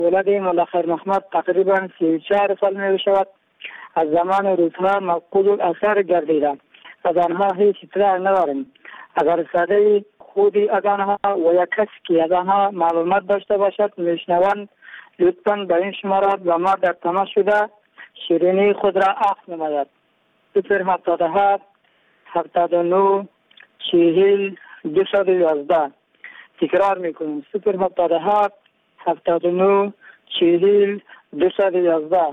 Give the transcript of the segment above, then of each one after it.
ولد ملخر محمد تقریبا 34 سال می شود. از زمان روزها مفقود الاثر گردیده. از آنها هیچ اطلاع نداریم. اگر صدای خودی از آنها و یک کسی که از آنها معلومات داشته باشد میشنوند لطفاً به این شماره و ما در تماس شده شیرینی خود را عفو نماید. 077 79 40 211. تکرار میکنیم 077 79 40 211.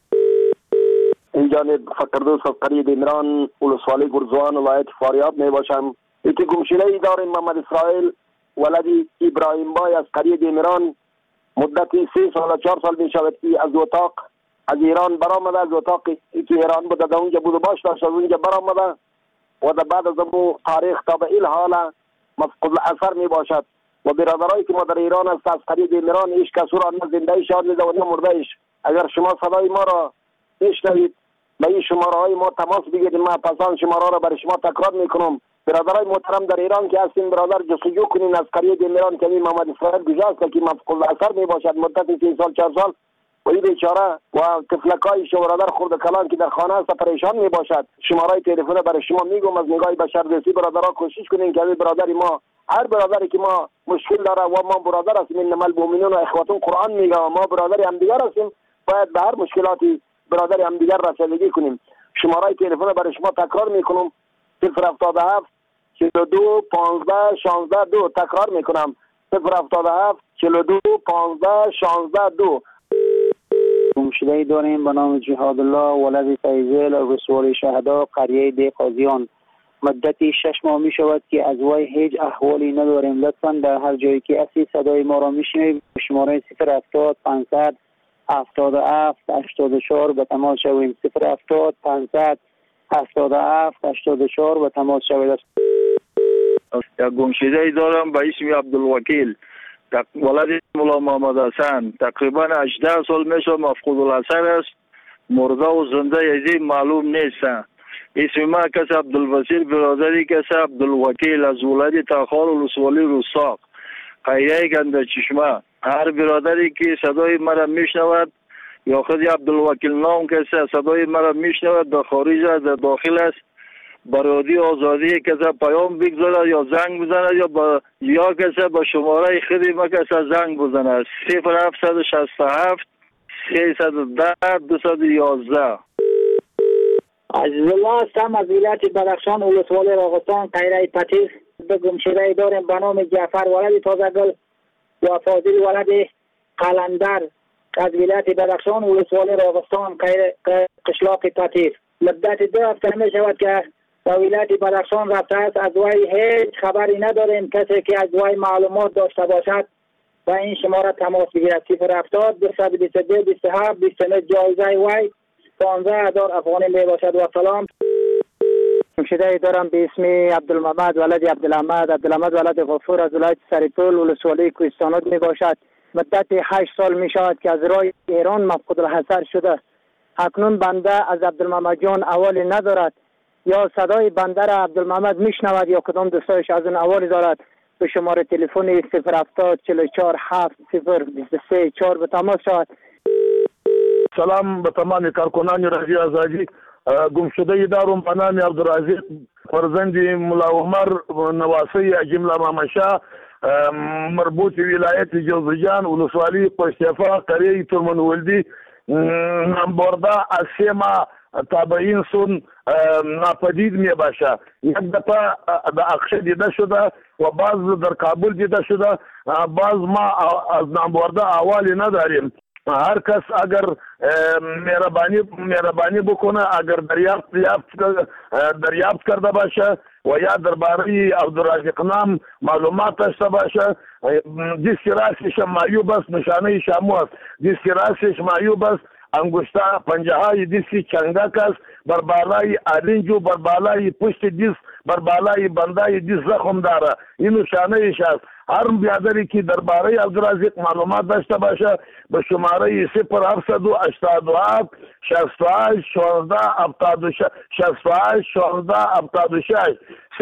این جانب فقردوس از قریه دیمران ولسوالی گرزوان ولایت فاریاب می باشم. یکی گمشده ای داریم محمد اسرائیل ولد ابراهیم بای از قریه دیمران مدتی 3 سال 4 سال می شود که از اتاق از ایران برآمده. از اتاقی که ایران بوده در اونجا بود و باش داشت از اونجا برآمده و در بعد از امو تاریخ تا به این حال مفقود الاثر می باشد و برادرایی که ما در ایران است از قریه دیمران هیچ کس را نه زنده شان میده و نه مرده ایش. اگر شما صدای ما را بشنوید به این شماره های ما تماس بگیرید. ما پسان شماره را برای شما تکرار میکنم. برادرای محترم در ایران که هستین برادر جستجو کنین از قریه دیمران که محمد اسرائیل گذاشت که مفقود الاثر می باشد مدت 3 سال 4 سال و این بیچاره و طفلکای شو برادر خرد کلان که در خانه است پریشان می باشد. شماره تلفن برای شما میگم از نگاه بشردوستی برادرها کوشش کنین که برادر ما هر برادری که ما مشکل داره و ما برادر هستیم انما المؤمنون و اخوتون قرآن میگه و ما برادر هم دیگر هستیم باید به هر مشکلاتی برادر هم دیگر رسیدگی کنیم. شماره تلفن برای شما تکرار میکنم 077 42 15 16 2. تکرار میکنم 077 42 15 16 2. گمشده‌ای داریم به نام جهاد الله ولد فیضل رسول شهدا قریه دی قاضیان. مدتی 6 ماه می شود که از وی هیچ احوالی نداریم. لطفاً در هر جایی که هستی صدای ما را میشنوید شماره 070 500 77 84 به تماس شویم. 070 500 77 84 به تماس شوید. یک گمشده‌ای دارم به اسم عبدالوکیل ولد مولا محمد حسن تقریبا 18 سال میشه مفقود الاثر است. مرده و زنده یزی معلوم نیست. اسم ما کس عبدالبصیر برادری کس عبدالوکیل از ولد تاخار ولسوالی روستاق قریه گنده چشمه. هر برادری که صدای مرا میشنود یا خود عبدالوکیل نام کسی صدای مرا میشنود در خارج است در داخل است برادی آزادی کسی پیام بگذارد یا زنگ بزند یا کسی با شماره خودی ما کسی زنگ بزند 0767 310 211. عزیز الله هستم از ولایت بدخشان ولسوالی راغستان قریه پتیس. به گمشده‌ای داریم به نام جعفر ولد تازه‌گل و فاضل ولد قلندر از ولایت بدخشان ولسوالی راغستان قشلاق پتیس. مدت 2 هفته می شود که به ولایت بدخشان رفته است. از وی هیچ خبری نداریم. کسی که از وی معلومات داشته باشد و این شماره تماس بگیرد 070 222 27 29. جایزه وی 15000 افغانی می باشد. و سلام. گمشده‌ای دارم به اسم عبدالمحمد ولد عبدالحمد ولد غفور از ولایت سریپول ولسوالی کوهستانات می باشد. مدت 8 سال می شود که از راه ایران مفقود الاثر شده. اکنون بنده از عبدالمحمد جان احوالی ندارد. یا صدای بنده را عبدالمحمد میشنود یا کدام دوستایش از اون احوالی دارد. به شماره تلفن 070 44 7 023 4 به تماس شود. سلام به تمام کارکنان رادیو آزادی. گمشده‌ای دارم به نام عبدالرزاق فرزند مولا عمر نواسی جمله مامشا مربوط ولایت جوزجان ولسوالی پشتیفا قریه ترمن ولدی نمبرده از 3 ماه تابعین سون ناپدید می باشه. یک دفعه در اقشه دیده شده و باز در کابل دیده شده. باز ما از نمبرده احوالی نداریم. هر کس اگر مهربانی بکنه اگر دریافت کرده باشه و یا درباره عبدالرزاق نام معلومات داشته باشه دیسک راسش معیوب است نشانه شامو است دیسک راسش معیوب است انگشتا پنجه های دیسک چنگک است بر بالای آرنجو بر بالای پشت دیس بر بالای بندای دیس زخم داره این نشانه ایش است. هر بیادری که درباره عبدالرزاق معلومات داشته باشه به شماره 0787 68 16 66 16 76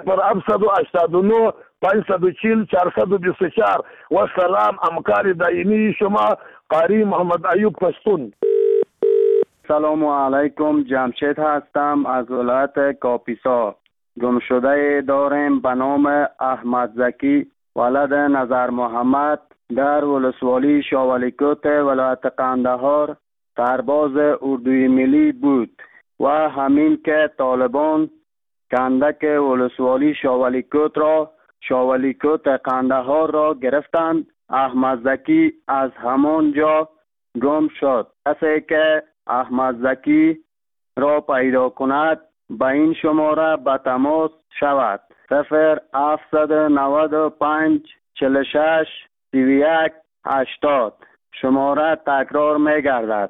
0789 540 424 و سلام. همکار دائمی شما قاری محمد ایوب پشتون. سلام علیکم، جمشید هستم از ولایت کاپیسا. گمشده داریم به نام احمد زکی ولد نظر محمد در ولسوالی شاولیکوت ولایت قندهار سرباز اردوی ملی بود و همین که طالبان کندک ولسوالی شاولیکوت را شاولیکوت قندهار را گرفتند، احمد زکی از همان جا گم شد. کسی که احمد زکی را پیدا کند به این شماره به تماس شود: 0795 46 31 80. شماره تکرار می گردد: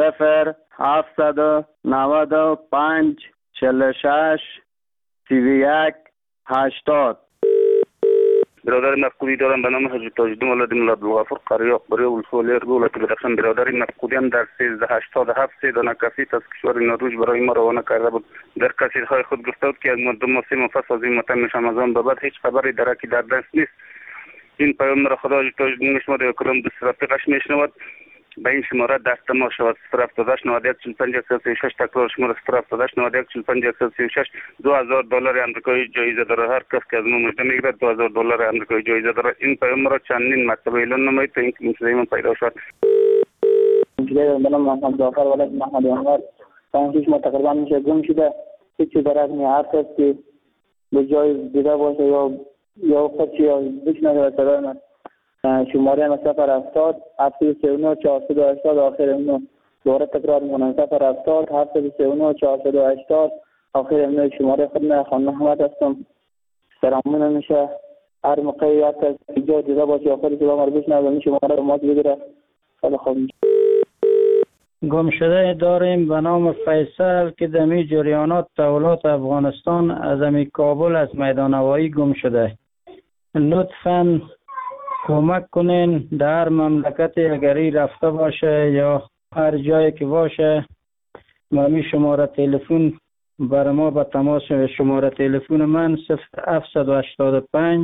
0795 46 31 80. برادر مفقودی دارم به نام حضرت تاجالدین ولد مولا عبدالغفور قاری اخباری ولسوالی ولایت بدخشان. برادر مفقودی هم در 1387 3 دانه کاسیت از کشور نروژ برای ما روانه کرده بود. در کاسیت‌های خود گفته بود که از مدت 3 ماه پس از این متن رمضان به بعد هیچ خبری درکی در دست نیست. این پیام را خدا تاجالدین میشمارد و کدام دوست رفیقش میشنود. به این شماره دست ما شود: 078 91 45 136. تکرار شماره: 078 91 45 136. $2000 آمریکایی جایزه داره. هر کس که از ما مجده میگیرد $2000 آمریکایی جایزه داره. این پیام را چندین مرتبه اعلان نمایید تا اینکه این من پیدا شد. منم محمد جعفر ولد محمد انور. 5 ماه تقریبا میشه گم شده. هیچ برات هر کس که به جای دیده باشه یا خودشی یا بشنوه صدای من. شماره هم 070 739 480. آخر اینو دوباره تکرار میکنم: 070 739 480. آخر اینو شماره خود من خان محمد هستم. سلامونه میشه هر موقع یا کس جای دیده باشه یا خودشی با من بشنوه این شماره رو ماز بگیره. خیلی خوب. گمشده داریم به نام فیصل که دمی جریانات تولات افغانستان از امی کابل از میدان هوایی گم شده. لطفاً کمک کنین در مملکت اگری رفته باشه یا هر جایی که باشه ما شماره تلفن برای ما به تماس. شماره تلفن من 0785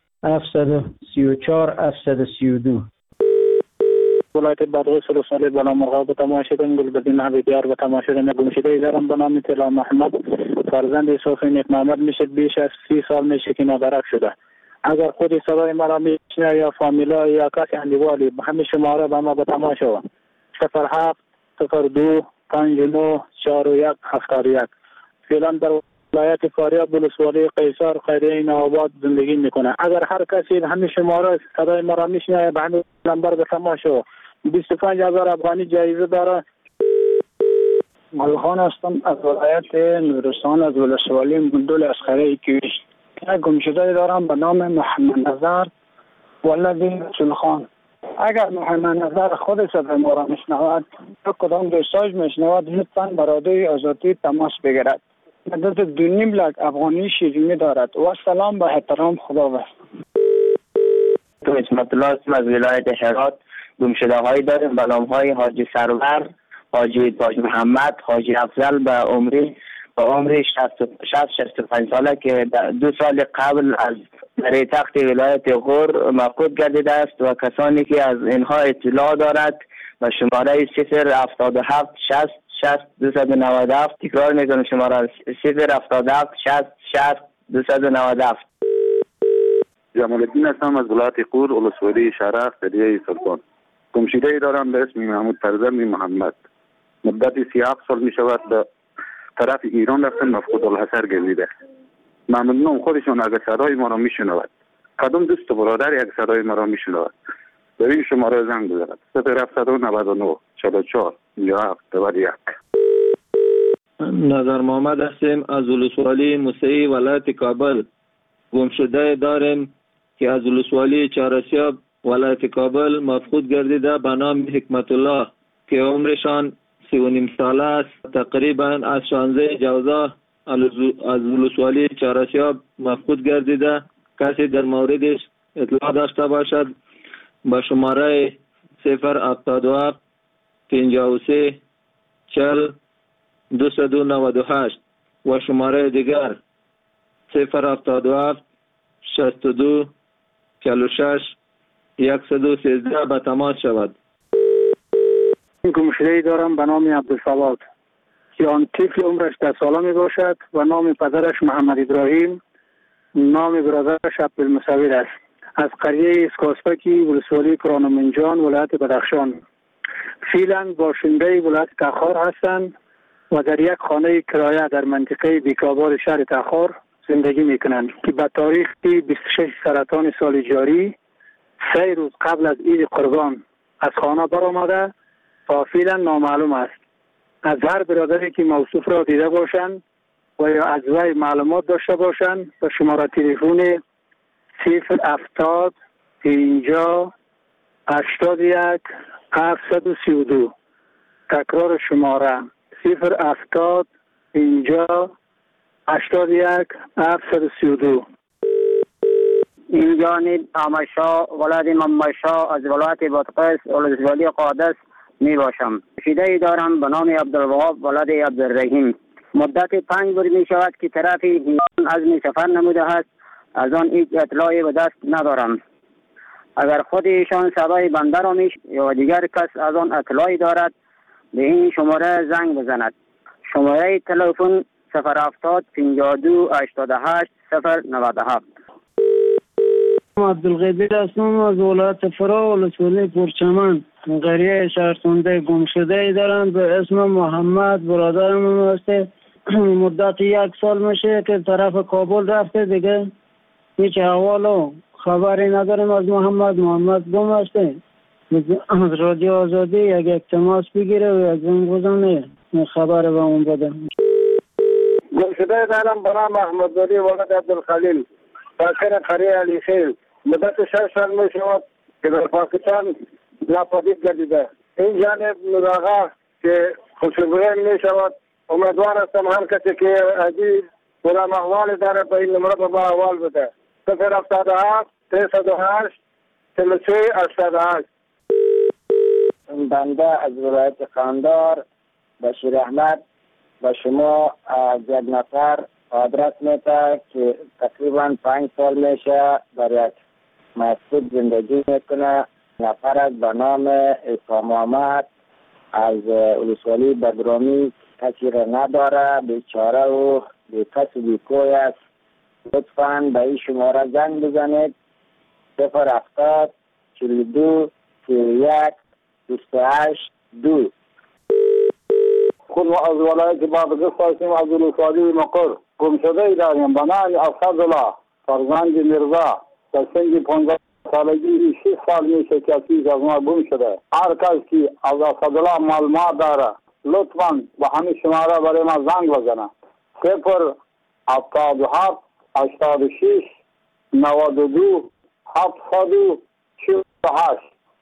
734 732. ولایت بادغیس ولسوالی بلامرغاب به تماشای گلبدین حبیبیار به تماشای گمشده دارم به نام طلا محمد فرزند صوفی نیک محمد میشه. بیش از 30 سال میشه که نادرک شده. اگر خود صدای مرا میشنه یا فامیلا یا کسی اندیوالی همه شماره به ما به تماشا: 07 02 59 41 71. فعلا در ولایت فاریاب ولسوالی قیصر خیریه نوآباد زندگی میکنه. اگر هر کسی همه شماره صدای مرا میشنه به همین نمبر به تماشا. 25000 افغانی جایزه داره. ملخان هستم از ولایت نورستان از ولسوالی مندول اسخره کیویش. گمشده دارم به نام محمد نظر ولد رسولخان. اگر محمد نظر خود صدای ما را میشنود یا کدام دوستاش میشنود لطفاً برادر آزادی تماس بگیرد. مدت 2.5 لک افغانی شیرینی دارد. و سلام به احترام خدا بست. اسمت الله هستم از ولایت هرات. گمشده هایی داریم به نام های حاجی سرور، حاجی تاج محمد، حاجی افضل به عمر 65 ساله که 2 سال قبل از در تخت ولایت غور مفقود گردیده است و کسانی که از اینها اطلاع دارد و شماره 077 60 60 297. تکرار میکنم: شماره 077 60 60 297. جمال الدین هستم از ولایت غور ولسوالی شرق قریه سلطان. گمشده دارم به اسم محمود فرزند محمد. مدت 37 سال می شود به طرف ایران رفتن مفقود الحصر گردیده. ممنونم خودشون اگر صدای ما را میشنود. کدام دوست برادر یک صدای ما را میشنود به این شماره زنگ بزند: 0799 44 57 91. نظر محمد هستیم از ولسوالی موسعی ولایت کابل. گمشده داریم که از ولسوالی چهارسیاب ولایت کابل مفقود گردیده به نام حکمت الله که عمرشان 3.5 ساله است. تقریبا از 16 جوزا از ولسوالی چهارسیاب مفقود گردیده. کسی در موردش اطلاع داشته باشد با شماره 077 53 40 298 و شماره دیگر 077 62 46 113 به تماس شود. گمشده‌ای دارم به نام عبدالصواد که آن طفل عمرش 10 ساله می باشد و نام پدرش محمد ابراهیم، نام برادرش عبدالمصور است. از قریه اسکاسپکی ولسوالی کرانمنجان ولایت بدخشان. فعلا باشنده ولایت تخار هستند و در یک خانه کرایه در منطقه بیکابار شهر تخار زندگی میکنند که به تاریخ 26 سرطان سال جاری 3 روز قبل از عید قربان از خانه برآمده تا فعلا نامعلوم است. از هر برادری که موصوف را دیده باشند و یا از وی معلومات داشته باشند به شماره تلفن 070 50 81 732. تکرار شماره 070 50 81 732. این جانب آمشا ولد ممشا از ولایت بادغیس ولسوالی قادس می باشم. شیده دارم به نام عبدالوهاب ولد عبدالرحیم. مدت 5 روز می شود که طرف ایران عزم سفر نموده است. از آن هیچ اطلاعی به دست ندارم. اگر خود ایشان صدای بنده را یا دیگر کس از آن اطلاعی دارد به این شماره زنگ بزند. شماره تلفن 070 52 88 097. عبدالقادر هستم از ولایت فرا ولسوالی پرچمن. قریه شهرخونده گمشده دارم به اسم محمد برادرم هسته. مدت 1 سال میشه که طرف کابل رفته دیگه هیچ احوال و خبری نداریم از محمد گم هسته. از رادیو آزادی یک تماس بگیره و از اون گذانه خبر به اون بده. گمشده دارم به نام احمدزاده ولد عبدالخلیل ساکن قریه علیخیل. مدت 6 سال می شود که در پاکستان ناپدید گردیده. این جانب نوراغا که خوشبویه می شود. امیدوار هستم هر کسی که عزیز کدام احوال داره به این نمره به ما احوال بده. 077 308 43 88. بنده از ولایت قندار بشیر احمد به شما از یک نفر آدرس میده که تقریبا 5 سال میشه در یک مسجد زندگی میکنه. نفر به نام عیسی محمد از ولسوالی بدرامی کسی را نداره، بیچاره و بیکس و بیکوی است. لطفاً به این شماره زنگ بزنید 070 42 31 28 2. خود از ولایت بادغیس هستیم از ولسوالی مقر. گمشده داریم به نام اسدالله فرزند میرزا در سن 15 سالگی 6 سال میشه که از ما گم شده. هر کس که از اسدالله معلومات داره لطفاً به همین شماره برای ما زنگ بزنه 077 86 92 748.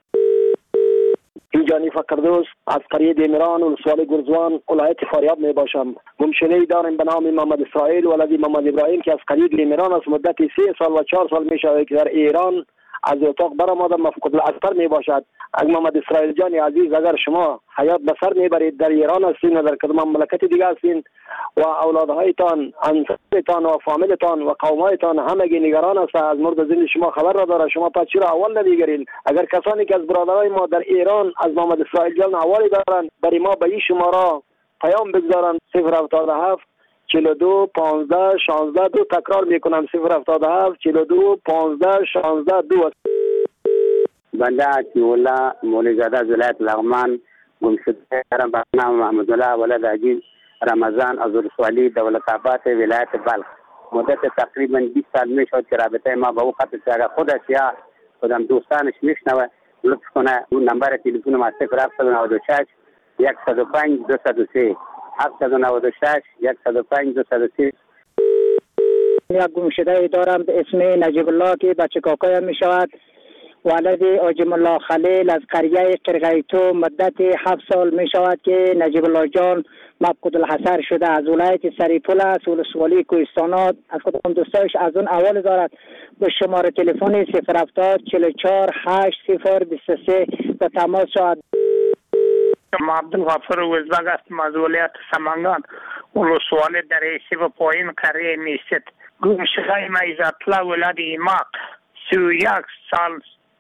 جانی فقردوس از قریه دیمران ولسوالی گرزوان ولایت فاریاب می باشم. گمشده‌ای دارم به نام محمد اسرائیل ولد محمد ابراهیم که از قریه دیمران است. مدت 3 سال و 4 سال می شود که در ایران از اتاق برآمده مفقود الاثر می باشد. اگر محمد اسرائیل جان عزیز اگر شما حیات به سر میبرید در ایران هستین و در کدام مملکت دیگه هستین و اولادهایتان انصارتان و فامیلتان و قومایتان همگی نگران است از مورد زندگی شما خبر را داره، شما پس چرا اول نمیگیرین؟ اگر کسانی که از برادرای ما در ایران از محمد اسرائیل جان احوالی دارن برای ما به این شماره پیام بگذارن 077 42 15 16 2. تکرار میکنم 077 42 15 16 2. بنده عطی‌الله مولوی‌زاده از ولایت لغمان گمشده دارم به نام محمدالله ولد عزیز رمضان از ولسوالی دولت‌آباد ولایت بلخ. مدت تقریبا 20 سال میشد که رابطه ما با او قطع شد. اگر خودش یا خودم دوستانش میشنوه لطف کنه اون نمبر تلفن ما 0796 105 203 796 105 203. یک گمشده دارم به اسم نجیب الله که بچه کاکایم می شود. ولد آجم الله خلیل از قریه قرغیتو. مدت 7 سال می شود که نجیب الله جان مفقود الحصر شده. از ولایت سریپول است ولسوالی کوهستانات. از کدام دوستایش از اون اول دارد به شماره تلفن 070 44 80 23 به تماس شد. عبدالغفور وزبگ هستم از ولایت سمنگان ولسوالی دریسی و پایین قریه میست. گمشده عزت‌الله ولد ایماق 31 سال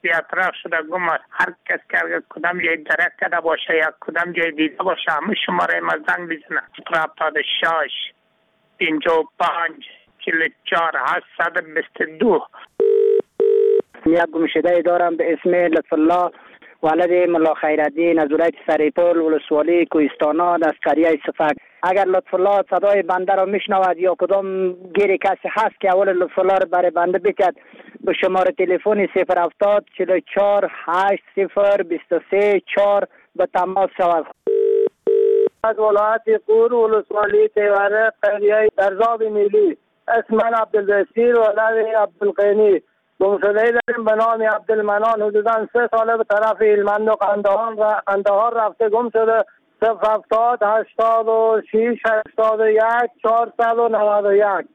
بیاطراف شده گم هر کس که اگر کدام جای درک کرده باشه یا کدام جای دیده باشه همه شماره ما زنگ بزنه 76 55 44 822. یک گمشده دارم به اسم لطف الله ولد ملا خیرالدین از ولایت سریپل ولسوالی کوهستان از قریه صفک. اگر لطف الله صدای بنده را میشنود یا کدام گیری کسی هست که اول لطف الله را برای بنده بکرد به شماره تلفن 070 44 80 23 4 به تماس شود. از ولایت قور ولسوالی تیوره قریه درزاب میلی اسم من عبدالبصیر ولد عبدالقینی. گمشده‌ای داریم به نام عبدالمنان حدوداً 3 ساله به طرف هلمند و قندهار رفته گم شده. 070 86 81 491.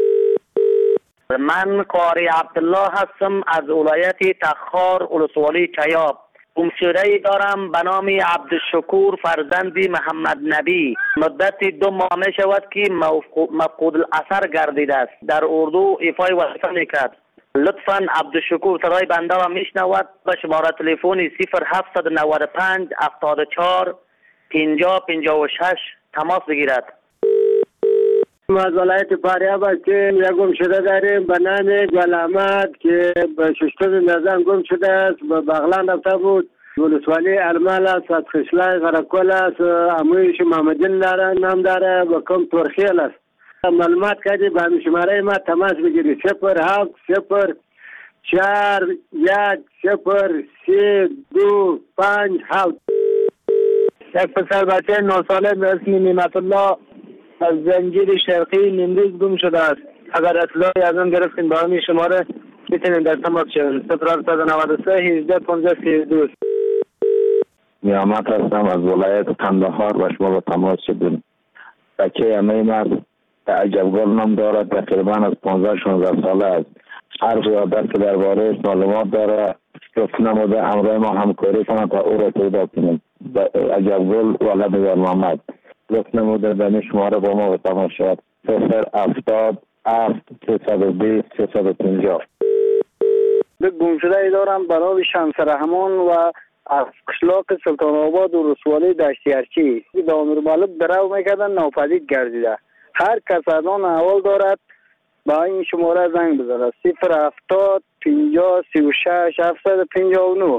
من قاری عبدالله هستم از ولایت تخار ولسوالی چیاب. گمشده‌ای دارم به نام عبدالشکور فرزند محمد نبی. مدت 2 ماه می شود که مفقود الاثر گردیده است. در اردو ایفای وظیفه میکرد. لطفاً عبدالشکور صدای بنده را میشنود به شماره تلفن 0795 74 50 56 تماس بگیرد. از ولایت فاریاب هستیم. یک گمشده داریم به نام گل احمد که به ششتم نظام گم شده است. به بغلان رفته بود. ولسوالی ارمل است. از خشلای غرقل است. امویش محمدین داره نام داره و کم ترخیل است. معلومات کردی به همین شماره ما تماس بگیری 07 0 4 1 0 3 2 5 7. یک پسر بچه 9 ساله به اسم نعمت الله از زنجیر شرقی نیمروز گم شده است. اگر اطلاعی از آن گرفتین با همین شماره میتونین در تماس شوید. 0793 18 15 32. نیامت هستم از ولایت قندهار و شما با تماس شدیم. بچه همه مرد عجبگل نام دارد. تقریبا از 15-16 ساله است. هر یادت که درباره معلومات داره گفت نموده همراه ما همکاری کنند تا او را پیدا کنیم. عجبگل ولد در محمد گفت نموده در شماره با ما به تماس شد 070 320 350. گمشده‌ای دارم به نام شمس رحمان و از قشلاق سلطان آباد و رسوالی دشتی ارچی. دامیر بالب درو میکردن ناپدید گردیده. هر کس از آن احوال دارد با این شماره زنگ بزنه 070 50 36 759.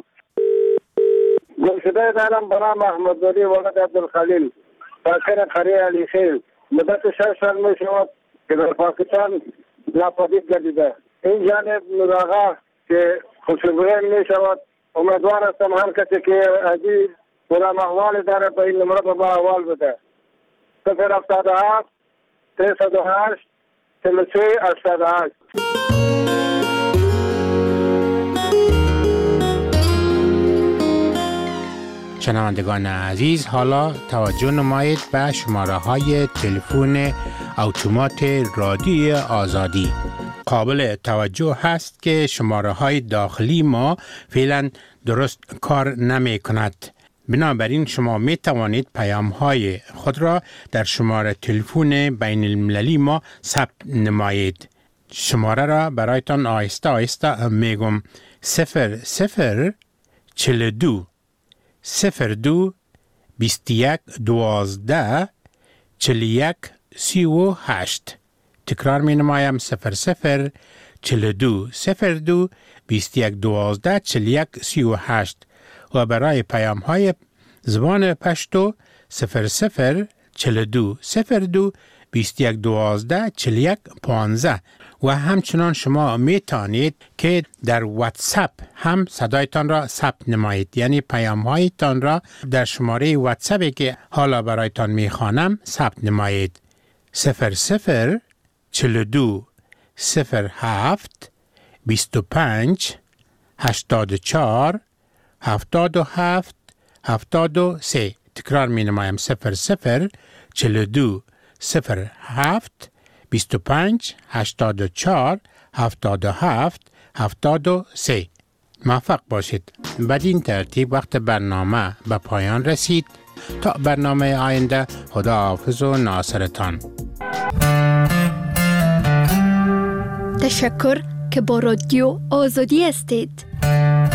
گمشده دارم به نام احمدولی ولد عبدالخلیل ساکن قریه علی خیل. مدت 6 سال می شود که در پاکستان ناپدید گردیده. این جانب مراغه که خوشبویی می شود. امیدوار هستم هر کسی که ازی کدام احوال داره به این نمره به ما احوال بده. 077 308 33 88. شنوندگان عزیز، حالا توجه نمایید به شماره های تلفن اتومات رادیو آزادی. قابل توجه هست که شماره های داخلی ما فعلا درست کار نمی کند. بنابراین شما می توانید پیام های خود را در شماره تلفن بین المللی ما ثبت نمایید. شماره را برایتان آهسته آهسته می گم. 0042 02 21 12 41 38. تکرار می نمایم 0042 02 21 12 41 38 و برای پیام های زبان پشتو 0042 02 21 12 41 15. و همچنان شما می توانید که در واتساپ هم صدایتان را ثبت نمایید، یعنی پیام هایتان را در شماره واتساپی که حالا برایتان می خوانم ثبت نمایید 0042 07 25 84 77 73. تکرار می نمایم 0042 07 25 84 77 73. موفق باشید. بدین ترتیب وقت برنامه به پایان رسید. تا برنامه آینده، خداحافظ و ناصرتان. تشکر که با رادیو آزادی هستید.